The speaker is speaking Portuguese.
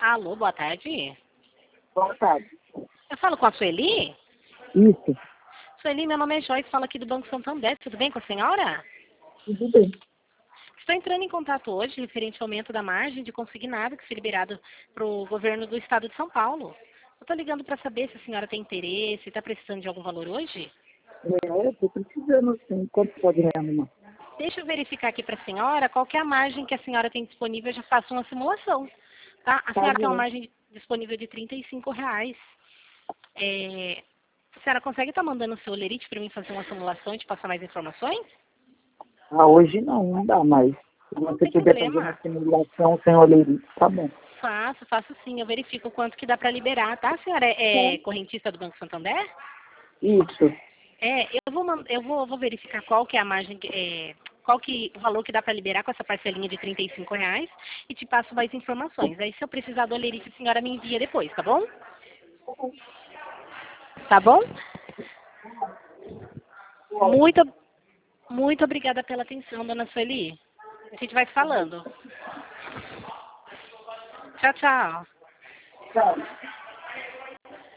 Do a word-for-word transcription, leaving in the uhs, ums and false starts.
Alô, boa tarde. Boa tarde. Eu falo com a Sueli? Isso, Sueli, meu nome é Joyce, falo aqui do Banco Santander. Tudo bem com a senhora? tudo bem. Estou entrando em contato hoje referente ao aumento da margem de consignado que foi liberado para o governo do estado de São Paulo. Eu estou ligando para saber se a senhora tem interesse, está precisando de algum valor hoje? É, eu estou precisando, sim. Quanto pode me arrumar? Deixa eu verificar aqui para a senhora qual que é a margem que a senhora tem disponível. Eu já faço uma simulação. Tá? A Tá senhora tem uma bom. margem disponível de trinta e cinco reais. É, a senhora consegue estar mandando o seu lerite para mim fazer uma simulação e te passar mais informações? Ah, hoje não, não dá mais. Se Não você tem puder fazer uma problema. simulação sem olerite, tá bom. Faço, faço sim. Eu verifico o quanto que dá para liberar, tá? A senhora é, é correntista do Banco Santander? Isso, É, eu vou, man- eu vou, vou verificar qual que é a margem, que- é, qual que o valor que dá para liberar com essa parcelinha de trinta e cinco reais e te passo mais informações. Aí se eu precisar do olerite, a senhora me envia depois, tá bom? Tá bom? Muito, muito obrigada pela atenção, dona Sueli. A gente vai se falando. Tchau, tchau. tá.